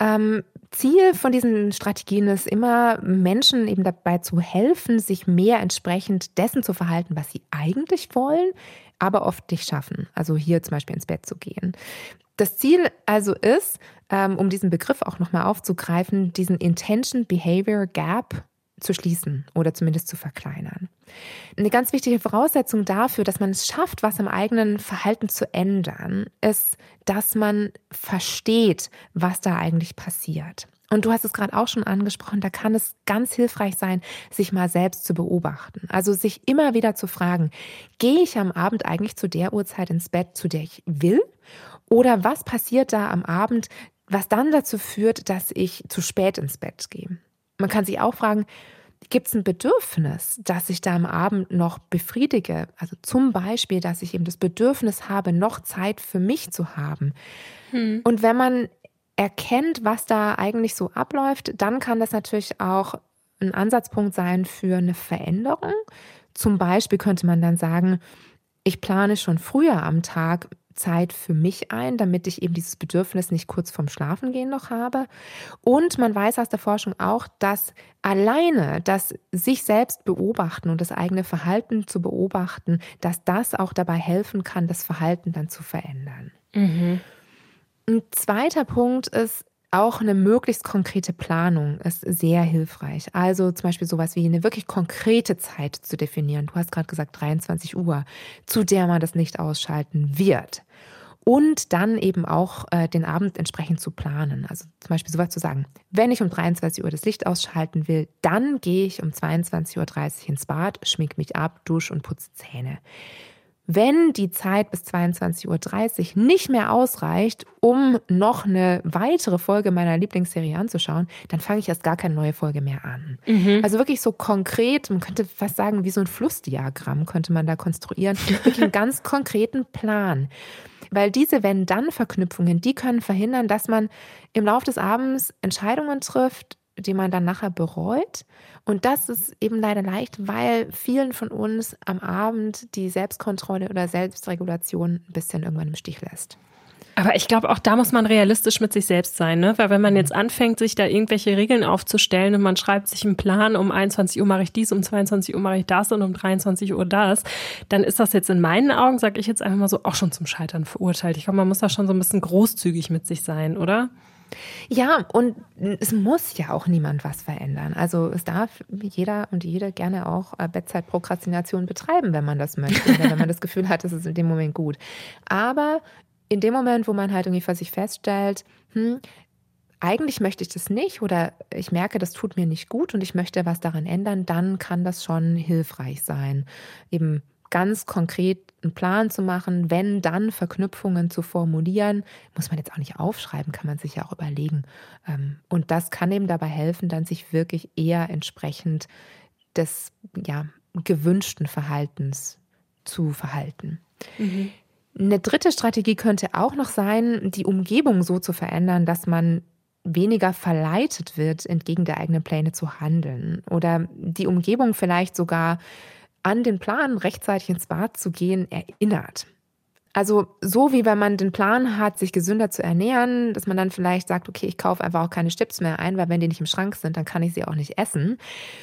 Ziel von diesen Strategien ist immer, Menschen eben dabei zu helfen, sich mehr entsprechend dessen zu verhalten, was sie eigentlich wollen, aber oft nicht schaffen. Also hier zum Beispiel ins Bett zu gehen. Das Ziel also ist, um diesen Begriff auch nochmal aufzugreifen, diesen Intention-Behavior Gap zu schließen oder zumindest zu verkleinern. Eine ganz wichtige Voraussetzung dafür, dass man es schafft, was am eigenen Verhalten zu ändern, ist, dass man versteht, was da eigentlich passiert. Und du hast es gerade auch schon angesprochen, da kann es ganz hilfreich sein, sich mal selbst zu beobachten. Also sich immer wieder zu fragen, gehe ich am Abend eigentlich zu der Uhrzeit ins Bett, zu der ich will? Oder was passiert da am Abend, was dann dazu führt, dass ich zu spät ins Bett gehe? Man kann sich auch fragen, gibt es ein Bedürfnis, das ich da am Abend noch befriedige? Also zum Beispiel, dass ich eben das Bedürfnis habe, noch Zeit für mich zu haben. Und wenn man erkennt, was da eigentlich so abläuft, dann kann das natürlich auch ein Ansatzpunkt sein für eine Veränderung. Zum Beispiel könnte man dann sagen, ich plane schon früher am Tag Zeit für mich ein, damit ich eben dieses Bedürfnis nicht kurz vorm Schlafengehen noch habe. Und man weiß aus der Forschung auch, dass alleine das sich selbst beobachten und das eigene Verhalten zu beobachten, dass das auch dabei helfen kann, das Verhalten dann zu verändern. Mhm. Ein zweiter Punkt ist, auch eine möglichst konkrete Planung ist sehr hilfreich. Also zum Beispiel sowas wie eine wirklich konkrete Zeit zu definieren. Du hast gerade gesagt 23 Uhr, zu der man das Licht ausschalten wird. Und dann eben auch den Abend entsprechend zu planen. Also zum Beispiel sowas zu sagen, wenn ich um 23 Uhr das Licht ausschalten will, dann gehe ich um 22.30 Uhr ins Bad, schmink mich ab, dusche und putze Zähne. Wenn die Zeit bis 22.30 Uhr nicht mehr ausreicht, um noch eine weitere Folge meiner Lieblingsserie anzuschauen, dann fange ich erst gar keine neue Folge mehr an. Mhm. Also wirklich so konkret, man könnte fast sagen, wie so ein Flussdiagramm könnte man da konstruieren. Wirklich einen ganz konkreten Plan. Weil diese Wenn-Dann-Verknüpfungen, die können verhindern, dass man im Laufe des Abends Entscheidungen trifft, die man dann nachher bereut. Und das ist eben leider leicht, weil vielen von uns am Abend die Selbstkontrolle oder Selbstregulation ein bisschen irgendwann im Stich lässt. Aber ich glaube, auch da muss man realistisch mit sich selbst sein, ne? Weil wenn man jetzt anfängt, sich da irgendwelche Regeln aufzustellen und man schreibt sich einen Plan, um 21 Uhr mache ich dies, um 22 Uhr mache ich das und um 23 Uhr das, dann ist das jetzt in meinen Augen, sage ich jetzt einfach mal so, auch schon zum Scheitern verurteilt. Ich glaube, man muss da schon so ein bisschen großzügig mit sich sein, oder? Ja, und es muss ja auch niemand was verändern. Also es darf jeder und jede gerne auch Bettzeitprokrastination betreiben, wenn man das möchte oder wenn man das Gefühl hat, das ist in dem Moment gut. Aber in dem Moment, wo man halt irgendwie für sich feststellt, eigentlich möchte ich das nicht oder ich merke, das tut mir nicht gut und ich möchte was daran ändern, dann kann das schon hilfreich sein, eben ganz konkret einen Plan zu machen, wenn dann Verknüpfungen zu formulieren, muss man jetzt auch nicht aufschreiben, kann man sich ja auch überlegen. Und das kann eben dabei helfen, dann sich wirklich eher entsprechend des gewünschten Verhaltens zu verhalten. Mhm. Eine dritte Strategie könnte auch noch sein, die Umgebung so zu verändern, dass man weniger verleitet wird, entgegen der eigenen Pläne zu handeln. Oder die Umgebung vielleicht sogar an den Plan, rechtzeitig ins Bad zu gehen, erinnert. Also so wie wenn man den Plan hat, sich gesünder zu ernähren, dass man dann vielleicht sagt, okay, ich kaufe einfach auch keine Chips mehr ein, weil wenn die nicht im Schrank sind, dann kann ich sie auch nicht essen.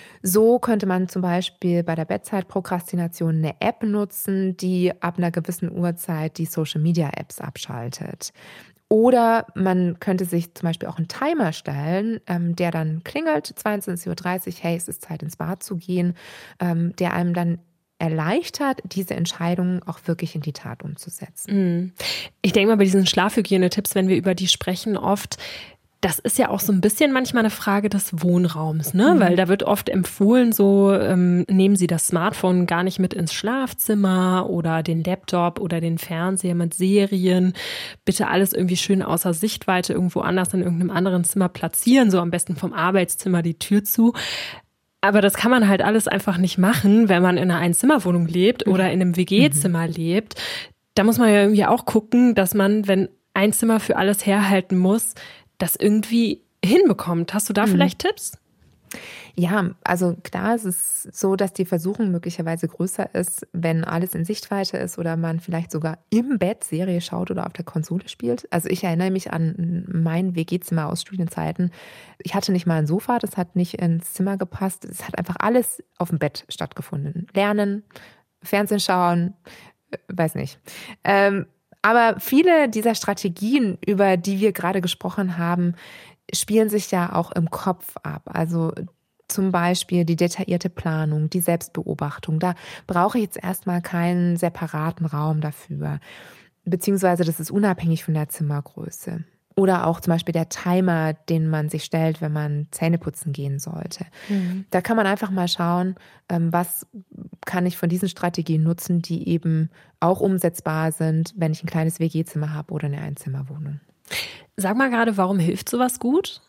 So könnte man zum Beispiel bei der Bettzeitprokrastination eine App nutzen, die ab einer gewissen Uhrzeit die Social-Media-Apps abschaltet. Oder man könnte sich zum Beispiel auch einen Timer stellen, der dann klingelt, 22.30 Uhr, hey, es ist Zeit ins Bad zu gehen, der einem dann erleichtert, diese Entscheidungen auch wirklich in die Tat umzusetzen. Ich denke mal, bei diesen Schlafhygiene-Tipps, wenn wir über die sprechen, oft, das ist ja auch so ein bisschen manchmal eine Frage des Wohnraums, ne? Weil da wird oft empfohlen, so nehmen Sie das Smartphone gar nicht mit ins Schlafzimmer oder den Laptop oder den Fernseher mit Serien. Bitte alles irgendwie schön außer Sichtweite irgendwo anders in irgendeinem anderen Zimmer platzieren, so am besten vom Arbeitszimmer die Tür zu. Aber das kann man halt alles einfach nicht machen, wenn man in einer Einzimmerwohnung lebt oder in einem WG-Zimmer lebt. Da muss man ja irgendwie auch gucken, dass man, wenn ein Zimmer für alles herhalten muss, das irgendwie hinbekommt. Hast du da vielleicht Tipps? Ja, also klar, es ist so, dass die Versuchung möglicherweise größer ist, wenn alles in Sichtweite ist oder man vielleicht sogar im Bett Serie schaut oder auf der Konsole spielt. Also ich erinnere mich an mein WG-Zimmer aus Studienzeiten. Ich hatte nicht mal ein Sofa, das hat nicht ins Zimmer gepasst. Es hat einfach alles auf dem Bett stattgefunden. Lernen, Fernsehen schauen, weiß nicht. Aber viele dieser Strategien, über die wir gerade gesprochen haben, spielen sich ja auch im Kopf ab. Also zum Beispiel die detaillierte Planung, die Selbstbeobachtung. Da brauche ich jetzt erstmal keinen separaten Raum dafür. Beziehungsweise das ist unabhängig von der Zimmergröße. Oder auch zum Beispiel der Timer, den man sich stellt, wenn man Zähne putzen gehen sollte. Da kann man einfach mal schauen, was kann ich von diesen Strategien nutzen, die eben auch umsetzbar sind, wenn ich ein kleines WG-Zimmer habe oder eine Einzimmerwohnung. Sag mal gerade, warum hilft sowas gut?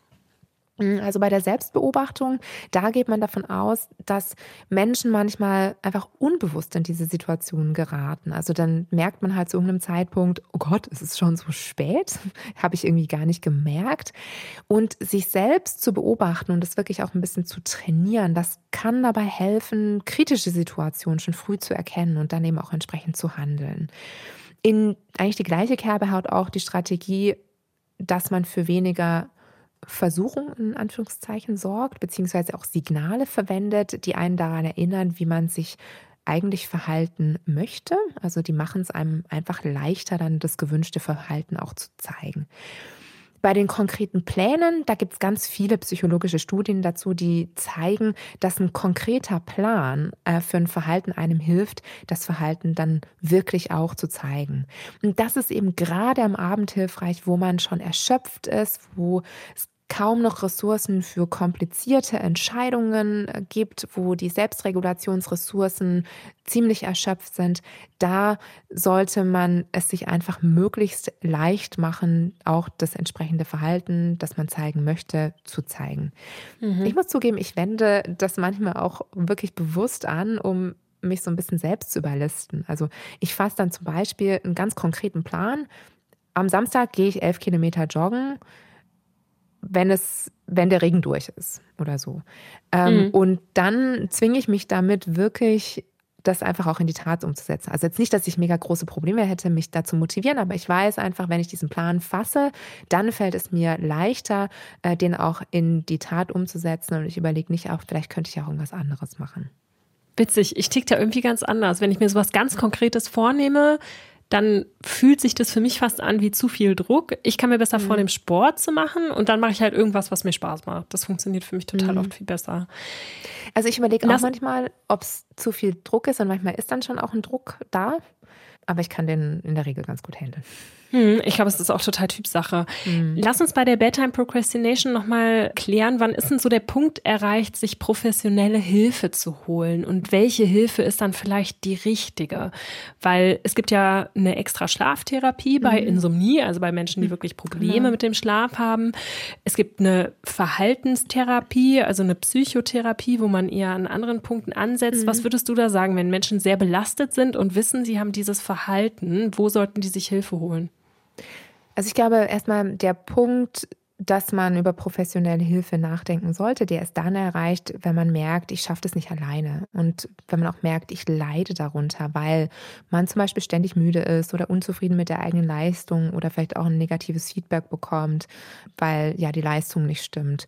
Also bei der Selbstbeobachtung, da geht man davon aus, dass Menschen manchmal einfach unbewusst in diese Situation geraten. Also dann merkt man halt zu irgendeinem Zeitpunkt, oh Gott, es ist schon so spät, habe ich irgendwie gar nicht gemerkt. Und sich selbst zu beobachten und das wirklich auch ein bisschen zu trainieren, das kann dabei helfen, kritische Situationen schon früh zu erkennen und dann eben auch entsprechend zu handeln. In eigentlich die gleiche Kerbe haut auch die Strategie, dass man für weniger Versuchung in Anführungszeichen sorgt, beziehungsweise auch Signale verwendet, die einen daran erinnern, wie man sich eigentlich verhalten möchte. Also die machen es einem einfach leichter, dann das gewünschte Verhalten auch zu zeigen. Bei den konkreten Plänen, da gibt es ganz viele psychologische Studien dazu, die zeigen, dass ein konkreter Plan für ein Verhalten einem hilft, das Verhalten dann wirklich auch zu zeigen. Und das ist eben gerade am Abend hilfreich, wo man schon erschöpft ist, wo es kaum noch Ressourcen für komplizierte Entscheidungen gibt, wo die Selbstregulationsressourcen ziemlich erschöpft sind. Da sollte man es sich einfach möglichst leicht machen, auch das entsprechende Verhalten, das man zeigen möchte, zu zeigen. Ich muss zugeben, ich wende das manchmal auch wirklich bewusst an, um mich so ein bisschen selbst zu überlisten. Also ich fasse dann zum Beispiel einen ganz konkreten Plan. Am Samstag gehe ich 11 Kilometer joggen, wenn der Regen durch ist oder so. Und dann zwinge ich mich damit wirklich, das einfach auch in die Tat umzusetzen. Also jetzt nicht, dass ich mega große Probleme hätte, mich da zu motivieren, aber ich weiß einfach, wenn ich diesen Plan fasse, dann fällt es mir leichter, den auch in die Tat umzusetzen. Und ich überlege nicht auch, vielleicht könnte ich auch irgendwas anderes machen. Witzig, ich tick da irgendwie ganz anders. Wenn ich mir sowas ganz Konkretes vornehme, dann fühlt sich das für mich fast an wie zu viel Druck. Ich kann mir besser vornehmen, Sport zu machen und dann mache ich halt irgendwas, was mir Spaß macht. Das funktioniert für mich total oft viel besser. Also ich überlege auch manchmal, ob es zu viel Druck ist und manchmal ist dann schon auch ein Druck da. Aber ich kann den in der Regel ganz gut handeln. Ich glaube, es ist auch total Typsache. Lass uns bei der Bedtime Procrastination nochmal klären, wann ist denn so der Punkt erreicht, sich professionelle Hilfe zu holen und welche Hilfe ist dann vielleicht die richtige? Weil es gibt ja eine extra Schlaftherapie bei Insomnie, also bei Menschen, die wirklich Probleme mit dem Schlaf haben. Es gibt eine Verhaltenstherapie, also eine Psychotherapie, wo man eher an anderen Punkten ansetzt. Was würdest du da sagen, wenn Menschen sehr belastet sind und wissen, sie haben dieses Verhalten, wo sollten die sich Hilfe holen? Also ich glaube erstmal der Punkt, dass man über professionelle Hilfe nachdenken sollte, der ist dann erreicht, wenn man merkt, ich schaffe das nicht alleine. Und wenn man auch merkt, ich leide darunter, weil man zum Beispiel ständig müde ist oder unzufrieden mit der eigenen Leistung oder vielleicht auch ein negatives Feedback bekommt, weil ja die Leistung nicht stimmt.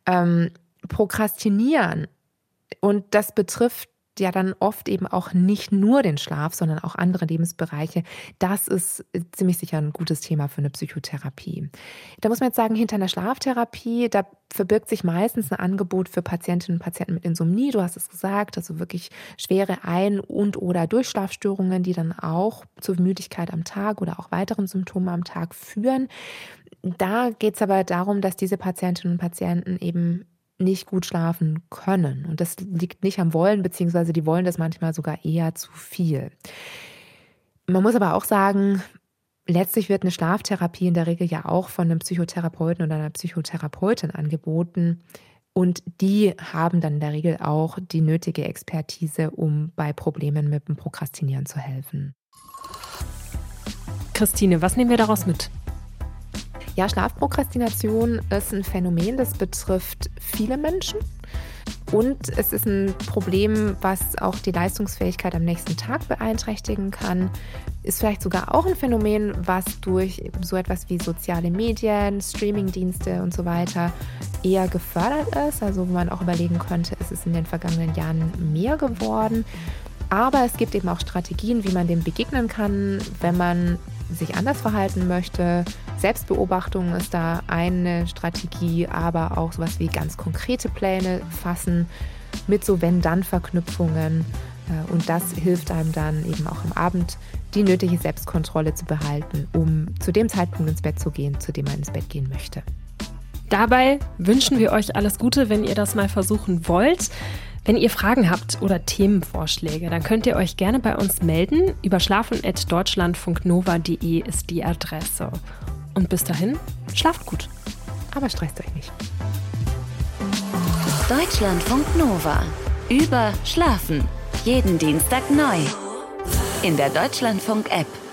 Prokrastinieren, und das betrifft ja dann oft eben auch nicht nur den Schlaf, sondern auch andere Lebensbereiche. Das ist ziemlich sicher ein gutes Thema für eine Psychotherapie. Da muss man jetzt sagen, hinter einer Schlaftherapie, da verbirgt sich meistens ein Angebot für Patientinnen und Patienten mit Insomnie. Du hast es gesagt, also wirklich schwere Ein- und oder Durchschlafstörungen, die dann auch zur Müdigkeit am Tag oder auch weiteren Symptomen am Tag führen. Da geht es aber darum, dass diese Patientinnen und Patienten eben nicht gut schlafen können. Und das liegt nicht am Wollen, beziehungsweise die wollen das manchmal sogar eher zu viel. Man muss aber auch sagen, letztlich wird eine Schlaftherapie in der Regel ja auch von einem Psychotherapeuten oder einer Psychotherapeutin angeboten. Und die haben dann in der Regel auch die nötige Expertise, um bei Problemen mit dem Prokrastinieren zu helfen. Christine, was nehmen wir daraus mit? Ja, Schlafprokrastination ist ein Phänomen, das betrifft viele Menschen. Und es ist ein Problem, was auch die Leistungsfähigkeit am nächsten Tag beeinträchtigen kann. Ist vielleicht sogar auch ein Phänomen, was durch so etwas wie soziale Medien, Streamingdienste und so weiter eher gefördert ist. Also wo man auch überlegen könnte, ist es in den vergangenen Jahren mehr geworden. Aber es gibt eben auch Strategien, wie man dem begegnen kann, wenn man sich anders verhalten möchte. Selbstbeobachtung ist da eine Strategie, aber auch sowas wie ganz konkrete Pläne fassen mit so Wenn-Dann-Verknüpfungen. Und das hilft einem dann eben auch am Abend die nötige Selbstkontrolle zu behalten, um zu dem Zeitpunkt ins Bett zu gehen, zu dem man ins Bett gehen möchte. Dabei wünschen wir euch alles Gute, wenn ihr das mal versuchen wollt. Wenn ihr Fragen habt oder Themenvorschläge, dann könnt ihr euch gerne bei uns melden. Überschlafen@deutschlandfunknova.de ist die Adresse. Und bis dahin, schlaft gut. Aber stresst euch nicht. Deutschlandfunk Nova. Überschlafen. Jeden Dienstag neu. In der Deutschlandfunk-App.